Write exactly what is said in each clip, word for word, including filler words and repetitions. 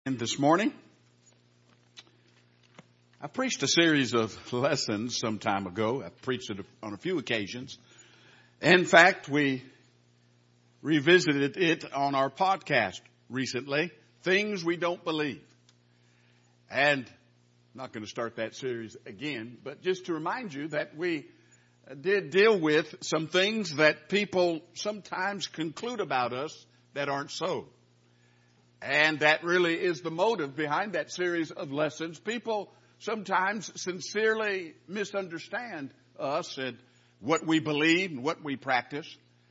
And this morning, I preached a series of lessons some time ago. I preached it on a few occasions. In fact, we revisited it on our podcast recently, Things We Don't Believe. And I'm not going to start that series again, but just to remind you that we did deal with some things that people sometimes conclude about us that aren't so. And that really is the motive behind that series of lessons. People sometimes sincerely misunderstand us and what we believe and what we practice.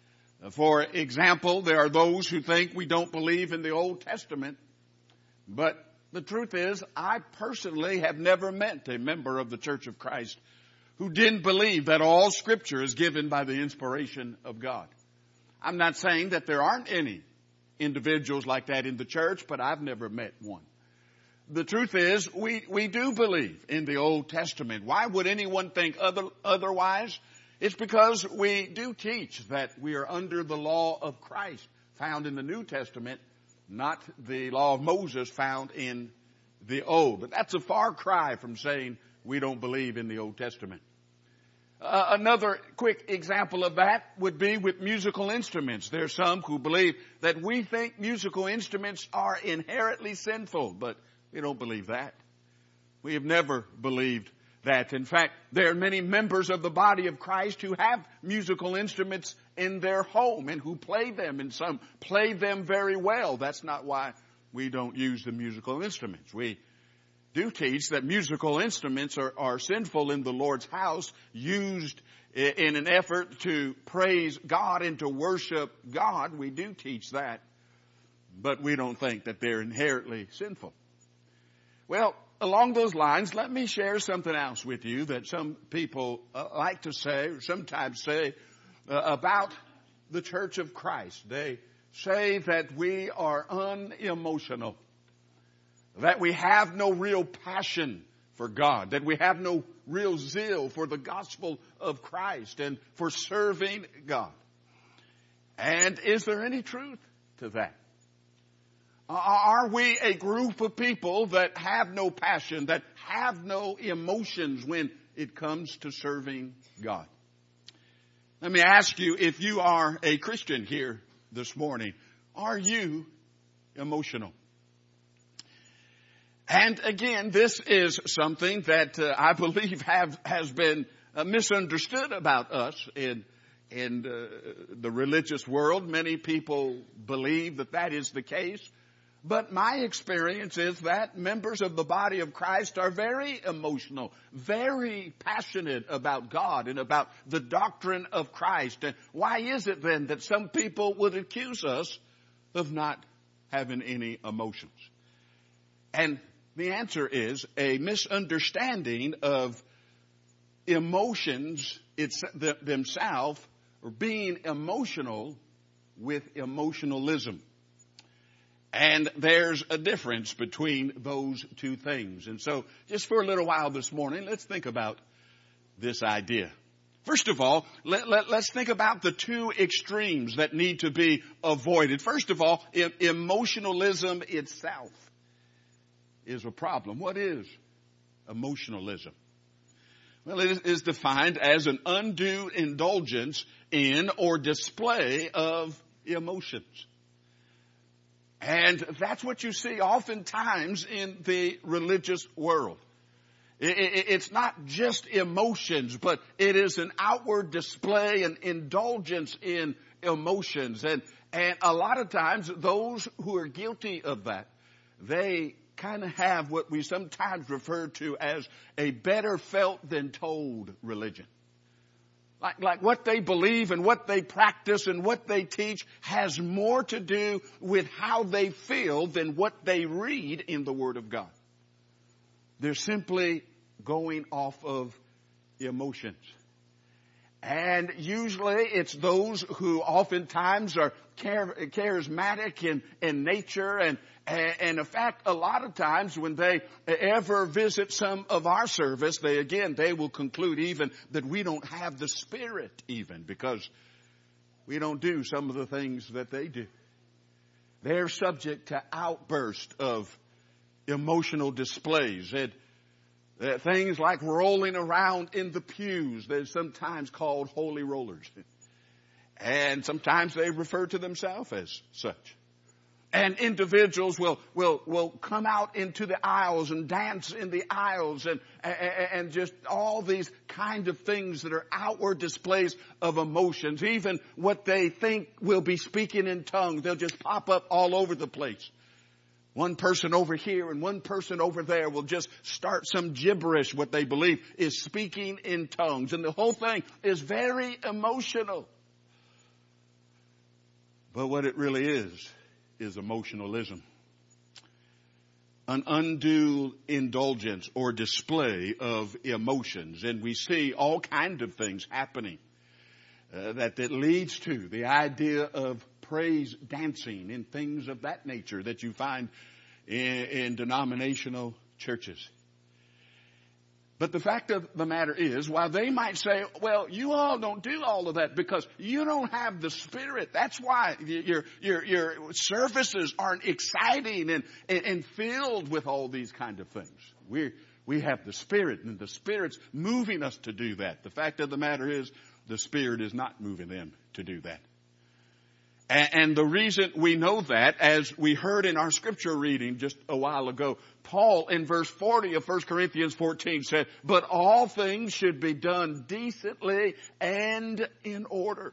For example, there are those who think we don't believe in the Old Testament. But the truth is, I personally have never met a member of the Church of Christ who didn't believe that all Scripture is given by the inspiration of God. I'm not saying that there aren't any individuals like that in the church, but I've never met one. The truth is, we, we do believe in the Old Testament. Why would anyone think other, otherwise? It's because we do teach that we are under the law of Christ found in the New Testament, not the law of Moses found in the Old. But that's a far cry from saying we don't believe in the Old Testament. Uh, another quick example of that would be with musical instruments. There are some who believe that we think musical instruments are inherently sinful, but we don't believe that. We have never believed that. In fact, there are many members of the body of Christ who have musical instruments in their home and who play them, and some play them very well. That's not why we don't use the musical instruments. We do teach that musical instruments are, are sinful in the Lord's house, used in an effort to praise God and to worship God. We do teach that, but we don't think that they're inherently sinful. Well, along those lines, let me share something else with you that some people uh, like to say, or sometimes say, uh, about the Church of Christ. They say that we are unemotional, that we have no real passion for God, that we have no real zeal for the gospel of Christ and for serving God. And is there any truth to that? Are we a group of people that have no passion, that have no emotions when it comes to serving God? Let me ask you, if you are a Christian here this morning, are you emotional? And again, this is something that uh, I believe have, has been uh, misunderstood about us in, in uh, the religious world. Many people believe that that is the case. But my experience is that members of the body of Christ are very emotional, very passionate about God and about the doctrine of Christ. And why is it then that some people would accuse us of not having any emotions? And the answer is a misunderstanding of emotions it's, the, themselves, or being emotional with emotionalism. And there's a difference between those two things. And so just for a little while this morning, let's think about this idea. First of all, let, let, let's think about the two extremes that need to be avoided. First of all, e- emotionalism itself is a problem. What is emotionalism? Well, it is defined as an undue indulgence in or display of emotions. And that's what you see oftentimes in the religious world. It's not just emotions, but it is an outward display and indulgence in emotions. And, and a lot of times those who are guilty of that, they kind of have what we sometimes refer to as a better felt than told religion. Like, like what they believe and what they practice and what they teach has more to do with how they feel than what they read in the Word of God. They're simply going off of emotions. And usually it's those who oftentimes are charismatic in, in nature. And, and in fact, a lot of times when they ever visit some of our service, they again, they will conclude even that we don't have the Spirit even because we don't do some of the things that they do. They're subject to outbursts of emotional displays. It, uh, things like rolling around in the pews. They're sometimes called holy rollers. And sometimes they refer to themselves as such. And individuals will, will, will come out into the aisles and dance in the aisles and, and, and just all these kind of things that are outward displays of emotions. Even what they think will be speaking in tongues, they'll just pop up all over the place. One person over here and one person over there will just start some gibberish, what they believe is speaking in tongues. And the whole thing is very emotional. But what it really is, is emotionalism. An undue indulgence or display of emotions. And we see all kinds of things happening uh, that, that leads to the idea of praise dancing and things of that nature that you find in, in denominational churches. But the fact of the matter is, while they might say, well, you all don't do all of that because you don't have the Spirit. That's why your, your, your services aren't exciting and, and, and filled with all these kind of things. We we have the Spirit, and the Spirit's moving us to do that. The fact of the matter is, the Spirit is not moving them to do that. And the reason we know that, as we heard in our scripture reading just a while ago, Paul in verse forty of First Corinthians fourteen said, but all things should be done decently and in order.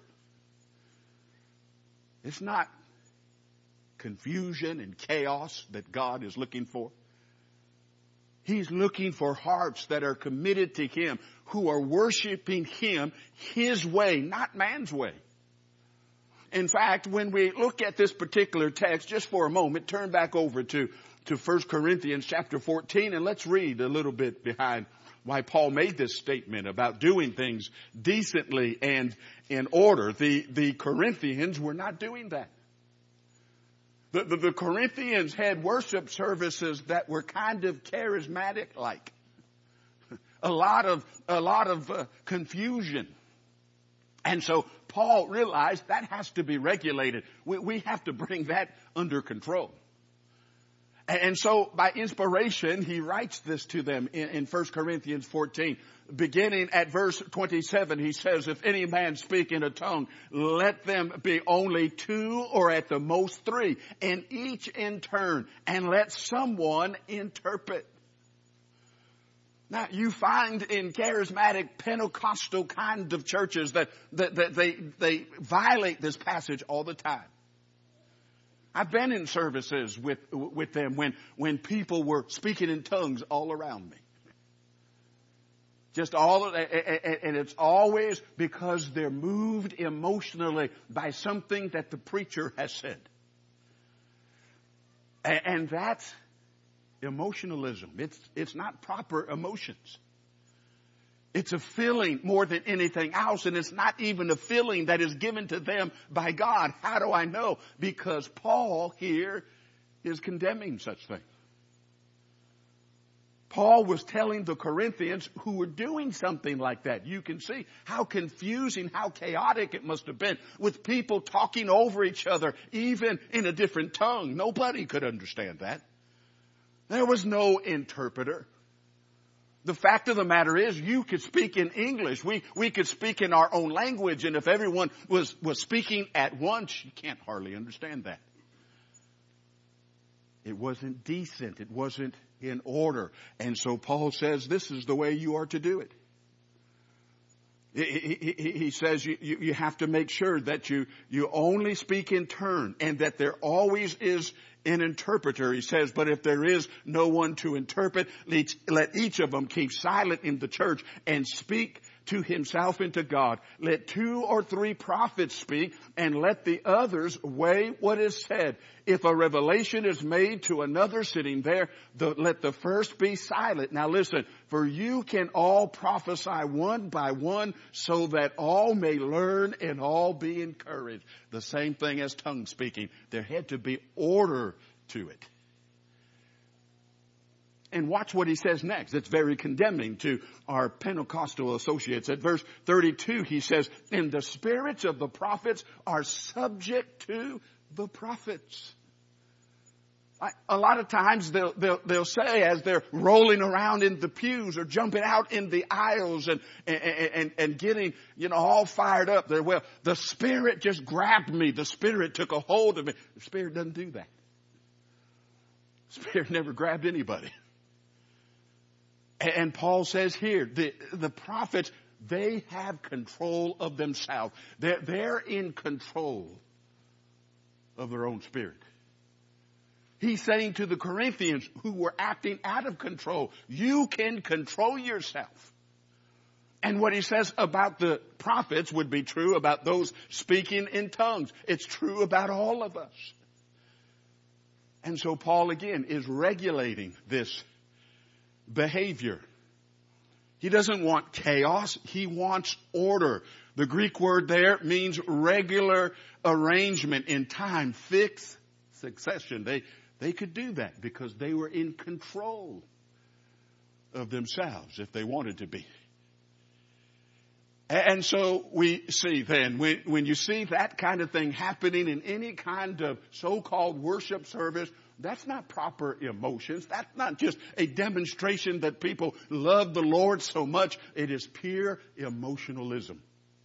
It's not confusion and chaos that God is looking for. He's looking for hearts that are committed to Him, who are worshiping Him His way, not man's way. In fact, when we look at this particular text, just for a moment, turn back over to, to First Corinthians chapter fourteen, and let's read a little bit behind why Paul made this statement about doing things decently and in order. The, the Corinthians were not doing that. The, the, the Corinthians had worship services that were kind of charismatic-like. A lot of, a lot of uh, confusion. And so Paul realized that has to be regulated. We, we have to bring that under control. And, and so by inspiration, he writes this to them in, in First Corinthians fourteen. Beginning at verse twenty-seven, he says, if any man speak in a tongue, let them be only two or at the most three, and each in turn, and let someone interpret. Now, you find in charismatic Pentecostal kind of churches that, that, that they, they violate this passage all the time. I've been in services with, with them when, when people were speaking in tongues all around me. Just all, and it's always because they're moved emotionally by something that the preacher has said. And that's emotionalism. It's, it's not proper emotions. It's a feeling more than anything else, and it's not even a feeling that is given to them by God. How do I know? Because Paul here is condemning such things. Paul was telling the Corinthians who were doing something like that. You can see how confusing, how chaotic it must have been with people talking over each other, even in a different tongue. Nobody could understand that. There was no interpreter. The fact of the matter is, you could speak in English. We, we could speak in our own language, and if everyone was, was speaking at once, you can't hardly understand that. It wasn't decent. It wasn't in order. And so Paul says, this is the way you are to do it. He, he, he says you, you, you have to make sure that you, you only speak in turn, and that there always is an interpreter. He says, but if there is no one to interpret, let each of them keep silent in the church and speak to himself and to God. Let two or three prophets speak, and let the others weigh what is said. If a revelation is made to another sitting there, the, let the first be silent. Now listen, for you can all prophesy one by one, so that all may learn and all be encouraged. The same thing as tongue speaking. There had to be order to it. And watch what he says next. It's very condemning to our Pentecostal associates. At verse thirty-two, he says, and the spirits of the prophets are subject to the prophets. A lot of times they'll, they'll, they'll say as they're rolling around in the pews or jumping out in the aisles and, and, and, and getting, you know, all fired up, they're, well, the Spirit just grabbed me. The Spirit took a hold of me. The Spirit doesn't do that. The Spirit never grabbed anybody. And Paul says here, the, the prophets, they have control of themselves. They're, they're in control of their own spirit. He's saying to the Corinthians who were acting out of control, you can control yourself. And what he says about the prophets would be true about those speaking in tongues. It's true about all of us. And so Paul again is regulating this behavior. He doesn't want chaos. He wants order. The Greek word there means regular arrangement in time, fixed succession. They They could do that because they were in control of themselves if they wanted to be. And so we see then, when, when you see that kind of thing happening in any kind of so-called worship service, that's not proper emotions. That's not just a demonstration that people love the Lord so much. It is pure emotionalism.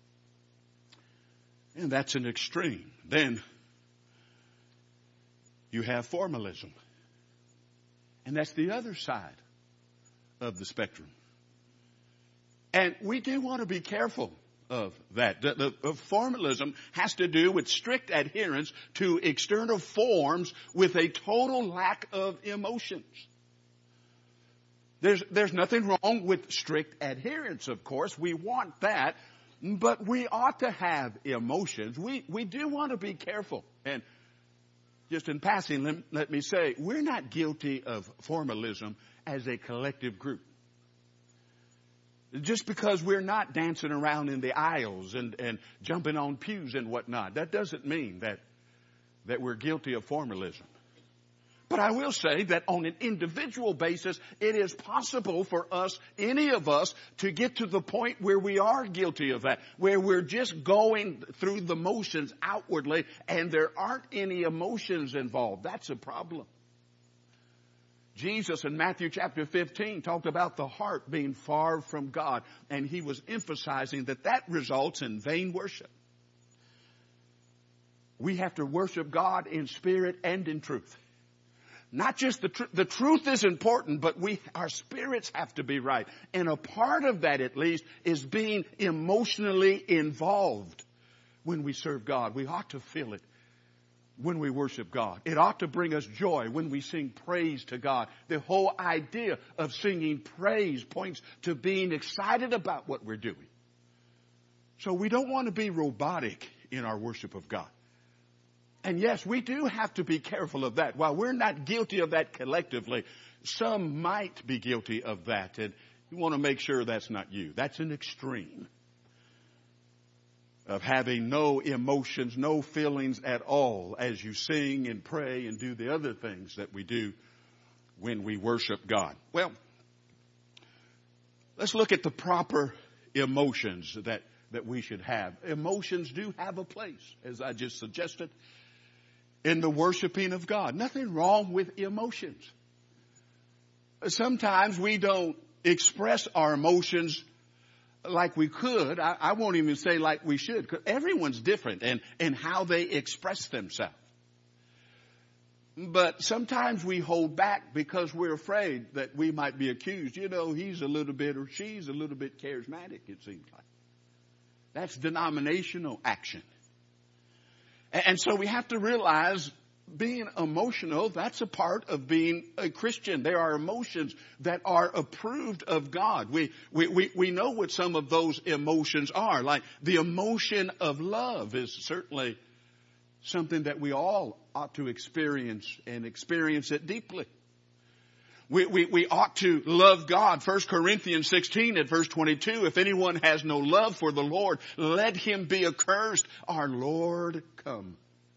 And that's an extreme. Then you have formalism. And that's the other side of the spectrum. And we do want to be careful of that. The, the, the formalism has to do with strict adherence to external forms with a total lack of emotions. There's, there's nothing wrong with strict adherence, of course. We want that. But we ought to have emotions. We, we do want to be careful. And just in passing, let, let me say, we're not guilty of formalism as a collective group. Just because we're not dancing around in the aisles and, and jumping on pews and whatnot, that doesn't mean that, that we're guilty of formalism. But I will say that on an individual basis, it is possible for us, any of us, to get to the point where we are guilty of that, where we're just going through the motions outwardly and there aren't any emotions involved. That's a problem. Jesus in Matthew chapter fifteen talked about the heart being far from God, and he was emphasizing that that results in vain worship. We have to worship God in spirit and in truth. Not just the truth. The truth is important, but we, our spirits have to be right. And a part of that, at least, is being emotionally involved when we serve God. We ought to feel it when we worship God. It ought to bring us joy when we sing praise to God. The whole idea of singing praise points to being excited about what we're doing. So we don't want to be robotic in our worship of God. And yes, we do have to be careful of that. While we're not guilty of that collectively, some might be guilty of that. And you want to make sure that's not you. That's an extreme of having no emotions, no feelings at all as you sing and pray and do the other things that we do when we worship God. Well, let's look at the proper emotions that, that we should have. Emotions do have a place, as I just suggested, in the worshiping of God. Nothing wrong with emotions. Sometimes we don't express our emotions like we could. I, I won't even say like we should, because everyone's different in, in how they express themselves. But sometimes we hold back because we're afraid that we might be accused. You know, he's a little bit or she's a little bit charismatic, it seems like. That's denominational action. And so we have to realize being emotional, that's a part of being a Christian. There are emotions that are approved of God. We, we, we, we know what some of those emotions are. Like the emotion of love is certainly something that we all ought to experience and experience it deeply. We, we, we ought to love God. First Corinthians sixteen at verse twenty-two. If anyone has no love for the Lord, let him be accursed. Our Lord come.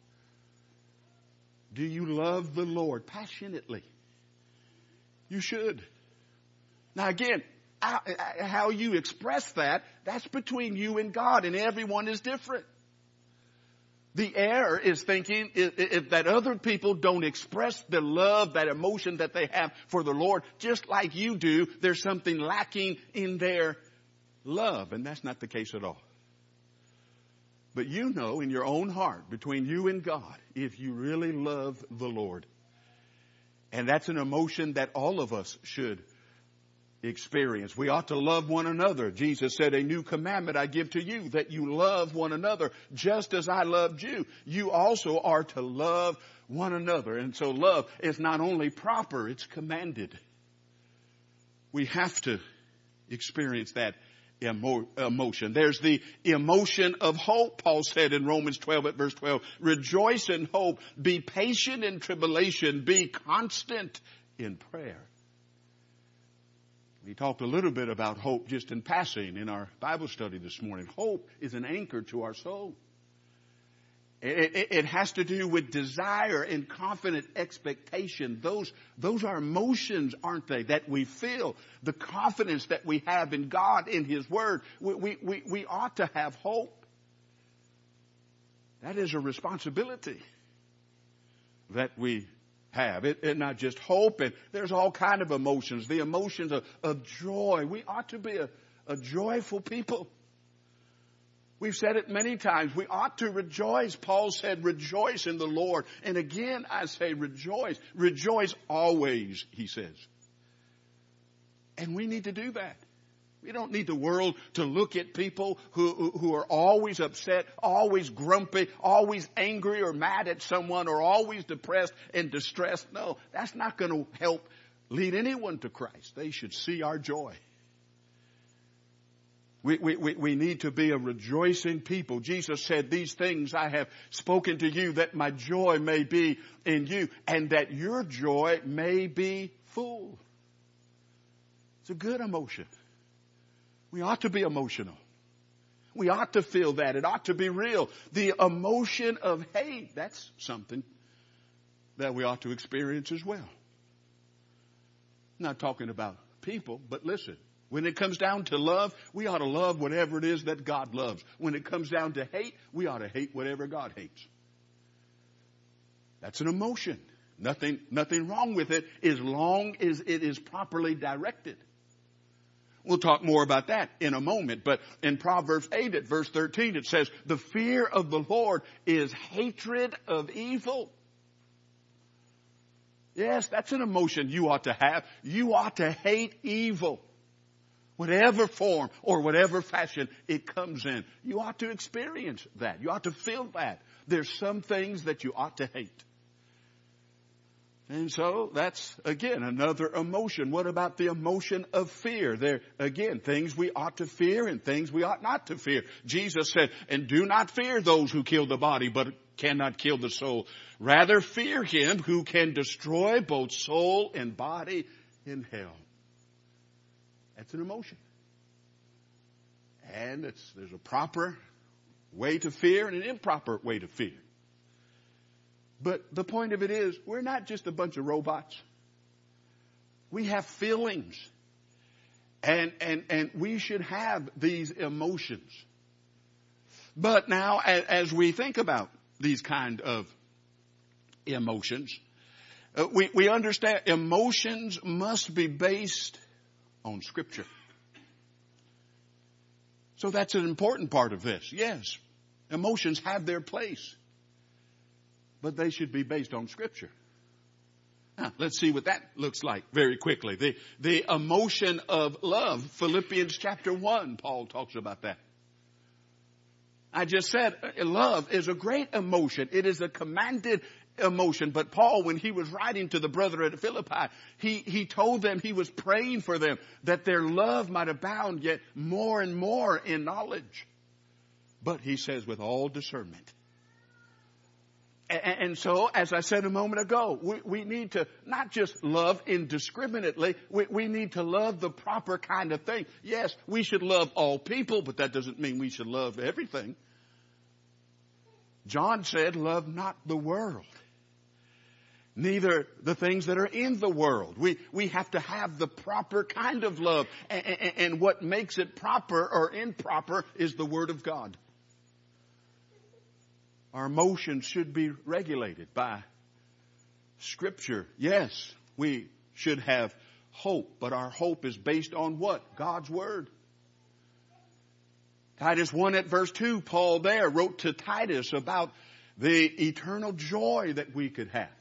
Do you love the Lord passionately? You should. Now again, how you express that, that's between you and God, and everyone is different. The error is thinking if, if that other people don't express the love, that emotion that they have for the Lord, just like you do, there's something lacking in their love. And that's not the case at all. But you know in your own heart, between you and God, if you really love the Lord. And that's an emotion that all of us should experience. We ought to love one another. Jesus said, a new commandment I give to you, that you love one another just as I loved you. You also are to love one another. And so love is not only proper, it's commanded. We have to experience that emo- emotion. There's the emotion of hope. Paul said in Romans twelve at verse twelve, rejoice in hope, be patient in tribulation, be constant in prayer. We talked a little bit about hope just in passing in our Bible study this morning. Hope is an anchor to our soul. It, it, it has to do with desire and confident expectation. Those, those are emotions, aren't they, that we feel. The confidence that we have in God, in His Word. We, we, we, we ought to have hope. That is a responsibility that we have. It, it not just hope, and there's all kind of emotions. The emotions of, of joy. We ought to be a, a joyful people. We've said it many times. We ought to rejoice. Paul said, rejoice in the Lord. And again, I say rejoice. Rejoice always, he says. And we need to do that. We don't need the world to look at people who, who are always upset, always grumpy, always angry or mad at someone, or always depressed and distressed. No, that's not going to help lead anyone to Christ. They should see our joy. We, we, we, we need to be a rejoicing people. Jesus said, these things I have spoken to you that my joy may be in you and that your joy may be full. It's a good emotion. We ought to be emotional. We ought to feel that. It ought to be real. The emotion of hate, that's something that we ought to experience as well. I'm not talking about people, but listen. When it comes down to love, we ought to love whatever it is that God loves. When it comes down to hate, we ought to hate whatever God hates. That's an emotion. Nothing, nothing wrong with it as long as it is properly directed. We'll talk more about that in a moment. But in Proverbs eight at verse thirteen, it says, the fear of the Lord is hatred of evil. Yes, that's an emotion you ought to have. You ought to hate evil. Whatever form or whatever fashion it comes in. You ought to experience that. You ought to feel that. There's some things that you ought to hate. And so that's, again, another emotion. What about the emotion of fear? There, again, things we ought to fear and things we ought not to fear. Jesus said, and do not fear those who kill the body, but cannot kill the soul. Rather fear him who can destroy both soul and body in hell. That's an emotion. And it's, there's a proper way to fear and an improper way to fear. But the point of it is, we're not just a bunch of robots. We have feelings. And, and, and we should have these emotions. But now, as, as we think about these kind of emotions, uh, we, we understand emotions must be based on Scripture. So that's an important part of this. Yes, emotions have their place. But they should be based on Scripture. Now, let's see what that looks like very quickly. The, the emotion of love. Philippians chapter one, Paul talks about that. I just said love is a great emotion. It is a commanded emotion. But Paul, when he was writing to the brethren at Philippi, he, he told them he was praying for them that their love might abound yet more and more in knowledge. But he says with all discernment. And so, as I said a moment ago, we, we need to not just love indiscriminately. We, we need to love the proper kind of thing. Yes, we should love all people, but that doesn't mean we should love everything. John said, love not the world, neither the things that are in the world. We, we have to have the proper kind of love. And, and, and what makes it proper or improper is the Word of God. Our emotions should be regulated by Scripture. Yes, we should have hope, but our hope is based on what? God's Word. Titus one at verse two, Paul there wrote to Titus about the eternal joy that we could have.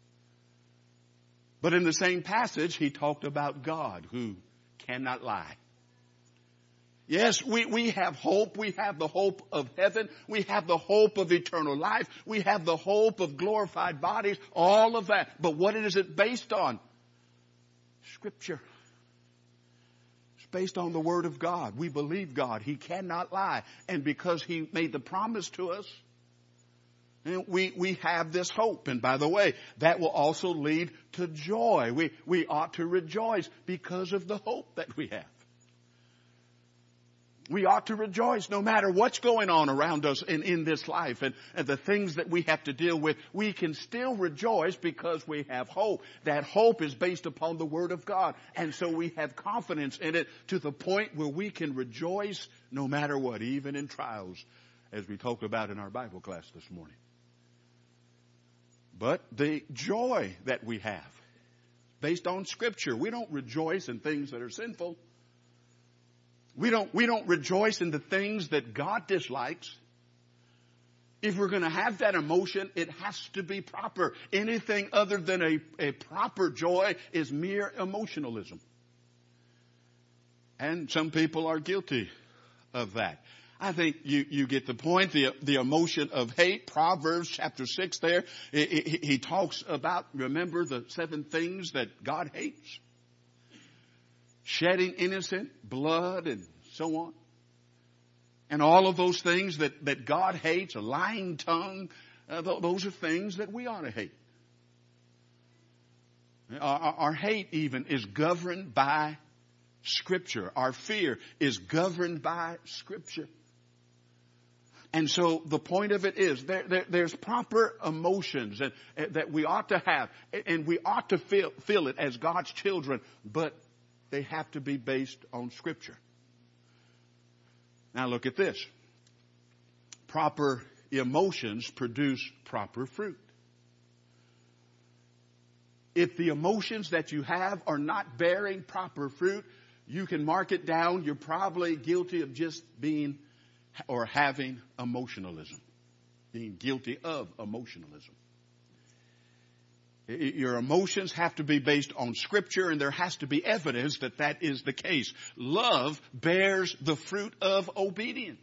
But in the same passage, he talked about God who cannot lie. Yes, we, we have hope. We have the hope of heaven. We have the hope of eternal life. We have the hope of glorified bodies, all of that. But what is it based on? Scripture. It's based on the Word of God. We believe God. He cannot lie. And because He made the promise to us, we, we have this hope. And by the way, that will also lead to joy. We, we ought to rejoice because of the hope that we have. We ought to rejoice no matter what's going on around us in, in this life and, and the things that we have to deal with. We can still rejoice because we have hope. That hope is based upon the Word of God. And so we have confidence in it to the point where we can rejoice no matter what, even in trials, as we talked about in our Bible class this morning. But the joy that we have, based on Scripture, we don't rejoice in things that are sinful. We don't, we don't rejoice in the things that God dislikes. If we're going to have that emotion, it has to be proper. Anything other than a, a proper joy is mere emotionalism. And some people are guilty of that. I think you, you get the point. The, the emotion of hate, Proverbs chapter six there, it, it, he talks about, remember the seven things that God hates? Shedding innocent blood and so on. And all of those things that, that God hates, a lying tongue, uh, th- those are things that we ought to hate. Our, our hate even is governed by Scripture. Our fear is governed by Scripture. And so the point of it is there, there, there's proper emotions and, uh, that we ought to have. And we ought to feel, feel it as God's children. But they have to be based on Scripture. Now look at this. Proper emotions produce proper fruit. If the emotions that you have are not bearing proper fruit, you can mark it down. You're probably guilty of just being or having emotionalism. Being guilty of emotionalism. Your emotions have to be based on Scripture, and there has to be evidence that that is the case. Love bears the fruit of obedience.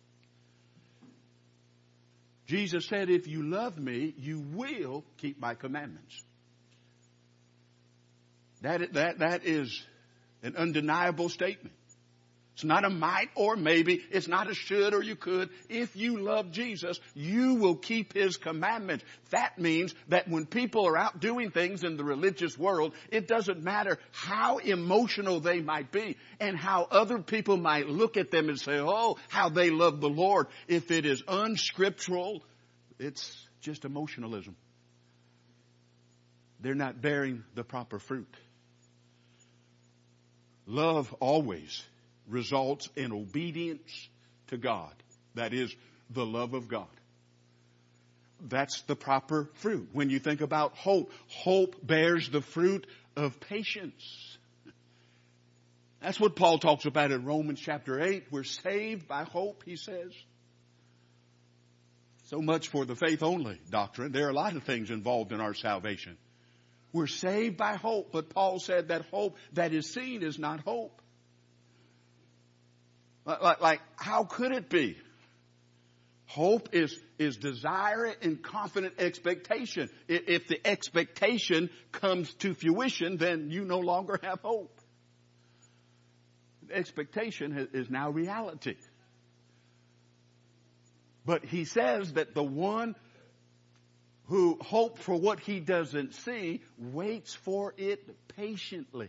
Jesus said, if you love me, you will keep my commandments. That, that, that is an undeniable statement. It's not a might or maybe. It's not a should or you could. If you love Jesus, you will keep His commandments. That means that when people are out doing things in the religious world, it doesn't matter how emotional they might be and how other people might look at them and say, oh, how they love the Lord. If it is unscriptural, it's just emotionalism. They're not bearing the proper fruit. Love always results in obedience to God. That is the love of God. That's the proper fruit. When you think about hope, hope bears the fruit of patience. That's what Paul talks about in Romans chapter eight. We're saved by hope, he says. So much for the faith only doctrine. There are a lot of things involved in our salvation. We're saved by hope, but Paul said that hope that is seen is not hope. Like, like, how could it be? Hope is, is desire and confident expectation. If the expectation comes to fruition, then you no longer have hope. The expectation is now reality. But he says that the one who hopes for what he doesn't see waits for it patiently.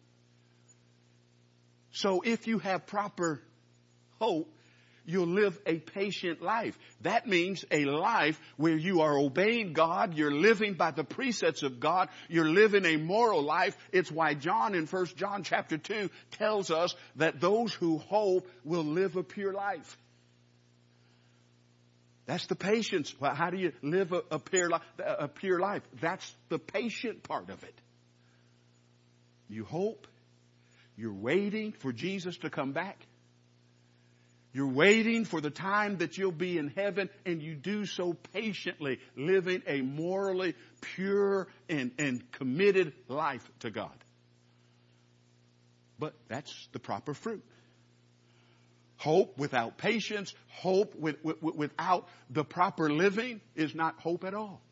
So if you have proper hope, you'll live a patient life. That means a life where you are obeying God, you're living by the precepts of God, you're living a moral life. It's why John in First John chapter two tells us that those who hope will live a pure life. That's the patience. Well, how do you live a, a, pure li- a pure life? That's the patient part of it. You hope. You're waiting for Jesus to come back. You're waiting for the time that you'll be in heaven, and you do so patiently, living a morally pure and, and committed life to God. But that's the proper fruit. Hope without patience, hope with, with, without the proper living is not hope at all.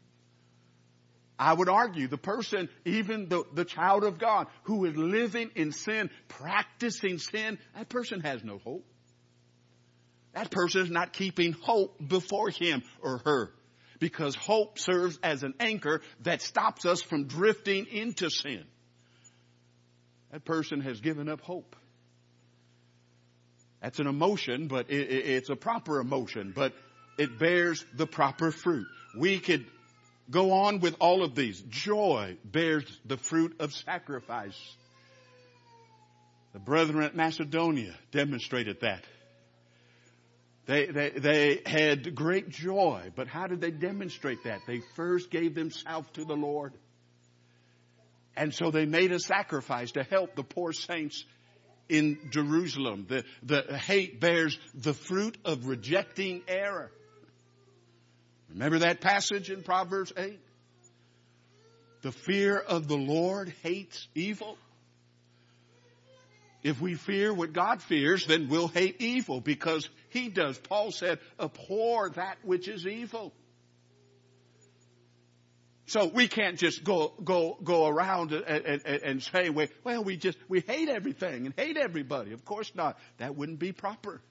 I would argue the person, even the, the child of God who is living in sin, practicing sin, that person has no hope. That person is not keeping hope before him or her, because hope serves as an anchor that stops us from drifting into sin. That person has given up hope. That's an emotion, but it, it, it's a proper emotion, but it bears the proper fruit. We could go on with all of these. Joy bears the fruit of sacrifice. The brethren at Macedonia demonstrated that. They, they, they had great joy, but how did they demonstrate that? They first gave themselves to the Lord. And so they made a sacrifice to help the poor saints in Jerusalem. The, the hate bears the fruit of rejecting error. Remember that passage in Proverbs eight? The fear of the Lord hates evil. If we fear what God fears, then we'll hate evil because He does. Paul said, abhor that which is evil. So we can't just go go go around and, and, and say, well, we just we hate everything and hate everybody. Of course not. That wouldn't be proper.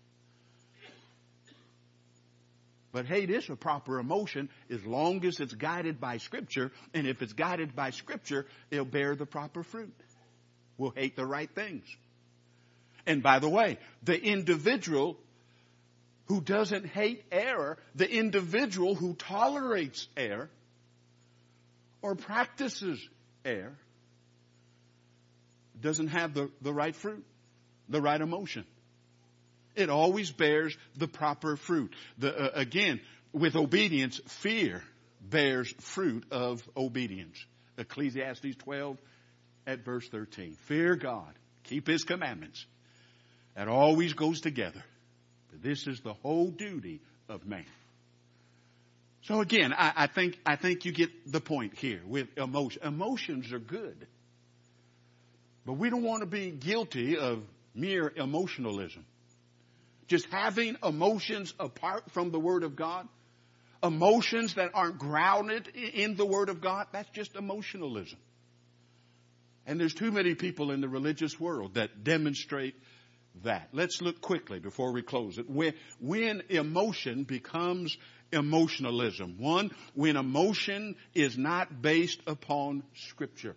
But hate is a proper emotion as long as it's guided by Scripture. And if it's guided by Scripture, it'll bear the proper fruit. We'll hate the right things. And by the way, the individual who doesn't hate error, the individual who tolerates error, or practices error, doesn't have the, the right fruit, the right emotion. It always bears the proper fruit. The, uh, again, with obedience, fear bears fruit of obedience. Ecclesiastes twelve at verse thirteen. Fear God, keep His commandments. That always goes together. But this is the whole duty of man. So again, I, I think I think you get the point here with emotion. Emotions are good. But we don't want to be guilty of mere emotionalism. Just having emotions apart from the Word of God. Emotions that aren't grounded in the Word of God. That's just emotionalism. And there's too many people in the religious world that demonstrate that. Let's look quickly before we close it. When, when emotion becomes emotionalism. One, when emotion is not based upon Scripture.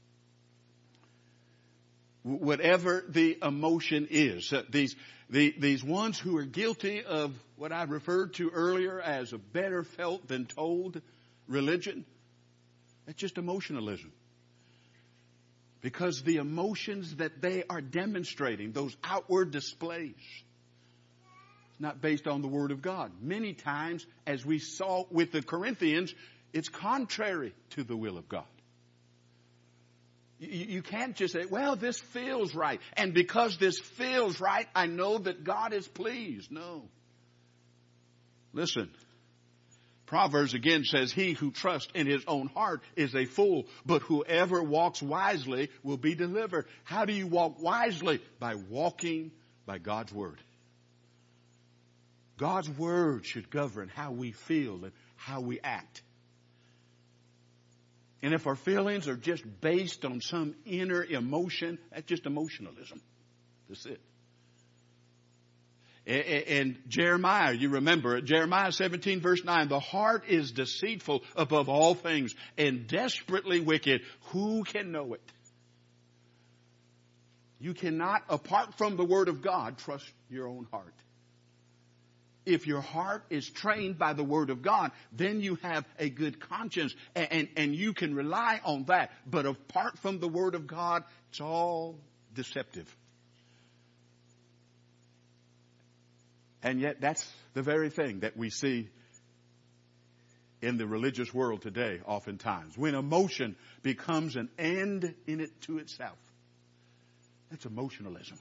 Whatever the emotion is, uh, these the, these ones who are guilty of what I referred to earlier as a better felt than told religion, that's just emotionalism. Because the emotions that they are demonstrating, those outward displays, not based on the Word of God. Many times, as we saw with the Corinthians, it's contrary to the will of God. You, you can't just say, well, this feels right. And because this feels right, I know that God is pleased. No. Listen. Proverbs again says, he who trusts in his own heart is a fool, but whoever walks wisely will be delivered. How do you walk wisely? By walking by God's Word. God's Word should govern how we feel and how we act. And if our feelings are just based on some inner emotion, that's just emotionalism. That's it. And Jeremiah, you remember it, Jeremiah seventeen verse nine, the heart is deceitful above all things and desperately wicked. Who can know it? You cannot, apart from the Word of God, trust your own heart. If your heart is trained by the Word of God, then you have a good conscience and, and, and you can rely on that. But apart from the Word of God, it's all deceptive. And yet that's the very thing that we see in the religious world today oftentimes. When emotion becomes an end in it to itself. That's emotionalism.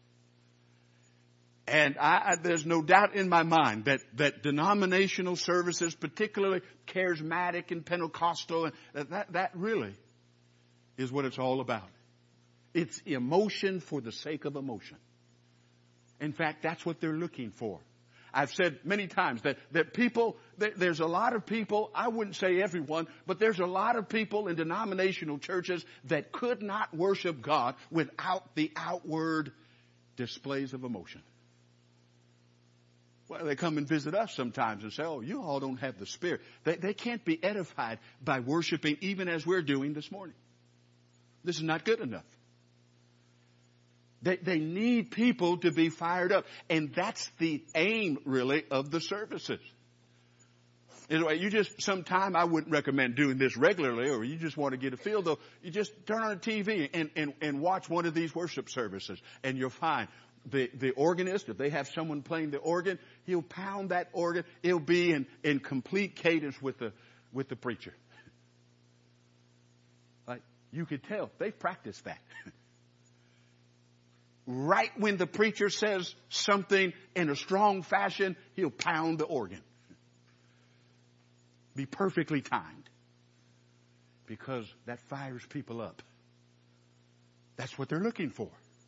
And I, I, there's no doubt in my mind that, that denominational services, particularly charismatic and Pentecostal, and that, that really is what it's all about. It's emotion for the sake of emotion. In fact, that's what they're looking for. I've said many times that, that people, that there's a lot of people, I wouldn't say everyone, but there's a lot of people in denominational churches that could not worship God without the outward displays of emotion. Well, they come and visit us sometimes and say, oh, you all don't have the Spirit. They, they can't be edified by worshiping even as we're doing this morning. This is not good enough. They, they need people to be fired up. And that's the aim, really, of the services. Anyway, you just, sometime I wouldn't recommend doing this regularly, or you just want to get a feel, though, you just turn on the T V and, and, and watch one of these worship services, and you'll find the, the organist, if they have someone playing the organ, he'll pound that organ. It'll be in, in complete cadence with the, with the preacher. Like, you could tell they've practiced that. Right when the preacher says something in a strong fashion, he'll pound the organ. Be perfectly timed. Because that fires people up. That's what they're looking for.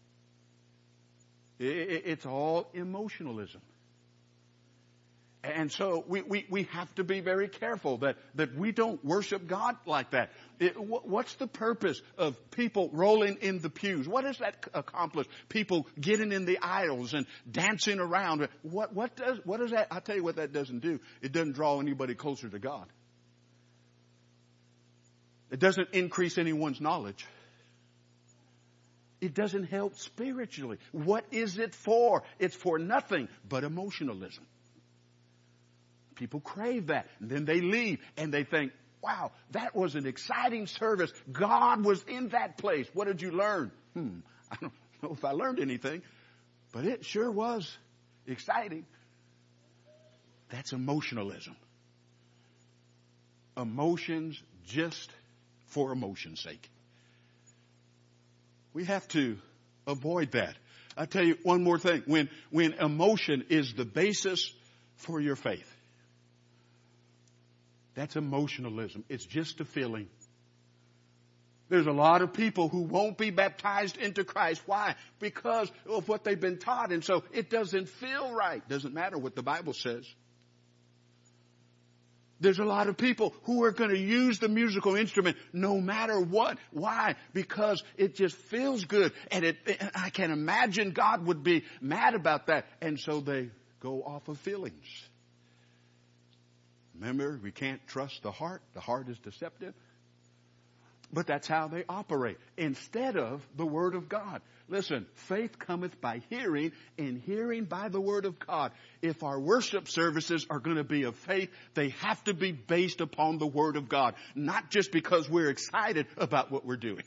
It's all emotionalism. And so we, we, we have to be very careful that, that we don't worship God like that. It, what's the purpose of people rolling in the pews? What does that accomplish? People getting in the aisles and dancing around. What, what does, what does that, I'll tell you what that doesn't do. It doesn't draw anybody closer to God. It doesn't increase anyone's knowledge. It doesn't help spiritually. What is it for? It's for nothing but emotionalism. People crave that. And then they leave and they think, wow, that was an exciting service. God was in that place. What did you learn? Hmm, I don't know if I learned anything, but it sure was exciting. That's emotionalism. Emotions just for emotion's sake. We have to avoid that. I'll tell you one more thing. When, when emotion is the basis for your faith, that's emotionalism. It's just a feeling. There's a lot of people who won't be baptized into Christ. Why? Because of what they've been taught. And so it doesn't feel right. Doesn't matter what the Bible says. There's a lot of people who are going to use the musical instrument no matter what. Why? Because it just feels good. And it, and I can imagine God would be mad about that. And so they go off of feelings. Remember, we can't trust the heart. The heart is deceptive. But that's how they operate. Instead of the Word of God. Listen, faith cometh by hearing, and hearing by the Word of God. If our worship services are going to be of faith, they have to be based upon the Word of God. Not just because we're excited about what we're doing.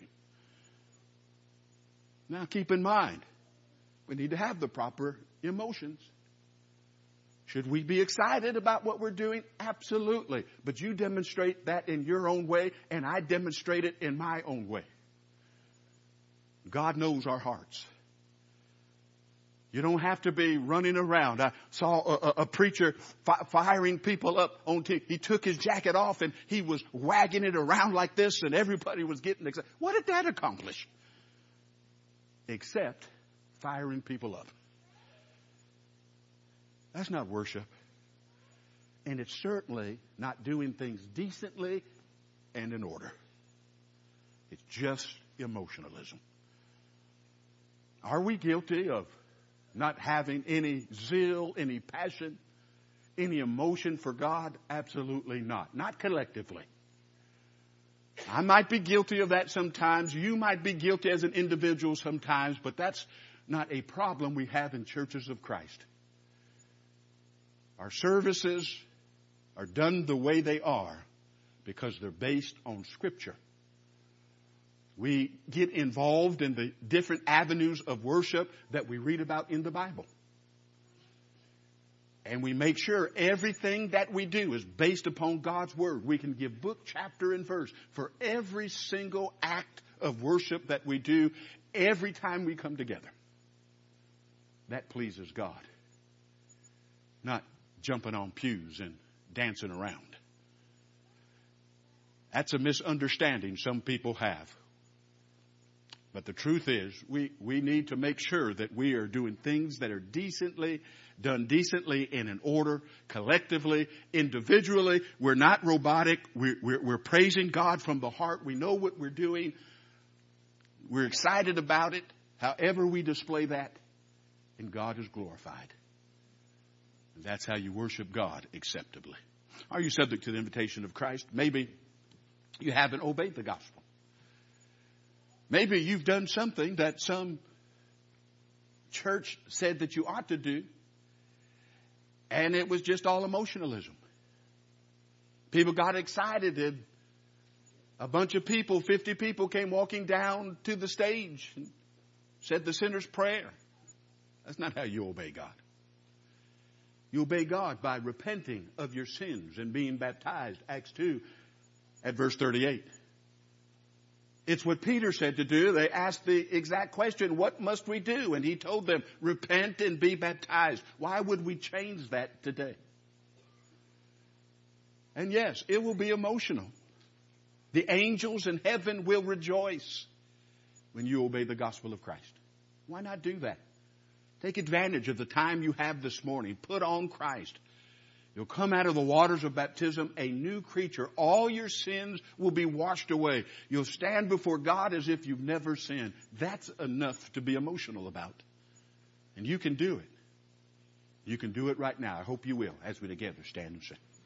Now keep in mind, we need to have the proper emotions. Should we be excited about what we're doing? Absolutely. But you demonstrate that in your own way, and I demonstrate it in my own way. God knows our hearts. You don't have to be running around. I saw a, a, a preacher fi- firing people up on T V. He took his jacket off and he was wagging it around like this, and everybody was getting excited. What did that accomplish? Except firing people up. That's not worship. And it's certainly not doing things decently and in order. It's just emotionalism. Are we guilty of not having any zeal, any passion, any emotion for God? Absolutely not. Not collectively. I might be guilty of that sometimes. You might be guilty as an individual sometimes, but that's not a problem we have in churches of Christ. Our services are done the way they are because they're based on Scripture. We get involved in the different avenues of worship that we read about in the Bible. And we make sure everything that we do is based upon God's Word. We can give book, chapter, and verse for every single act of worship that we do every time we come together. That pleases God. Not jumping on pews and dancing around. That's a misunderstanding some people have. But the truth is, we, we need to make sure that we are doing things that are decently, done decently in an order, collectively, individually. We're not robotic. We're, we're, we're praising God from the heart. We know what we're doing. We're excited about it. However we display that, and God is glorified. And that's how you worship God acceptably. Are you subject to the invitation of Christ? Maybe you haven't obeyed the gospel. Maybe you've done something that some church said that you ought to do, and it was just all emotionalism. People got excited, and a bunch of people, fifty people, came walking down to the stage and said the sinner's prayer. That's not how you obey God. You obey God by repenting of your sins and being baptized, Acts two at verse thirty-eight. It's what Peter said to do. They asked the exact question, what must we do? And he told them, repent and be baptized. Why would we change that today? And yes, it will be emotional. The angels in heaven will rejoice when you obey the gospel of Christ. Why not do that? Take advantage of the time you have this morning. Put on Christ. You'll come out of the waters of baptism a new creature. All your sins will be washed away. You'll stand before God as if you've never sinned. That's enough to be emotional about. And you can do it. You can do it right now. I hope you will as we together stand and sing.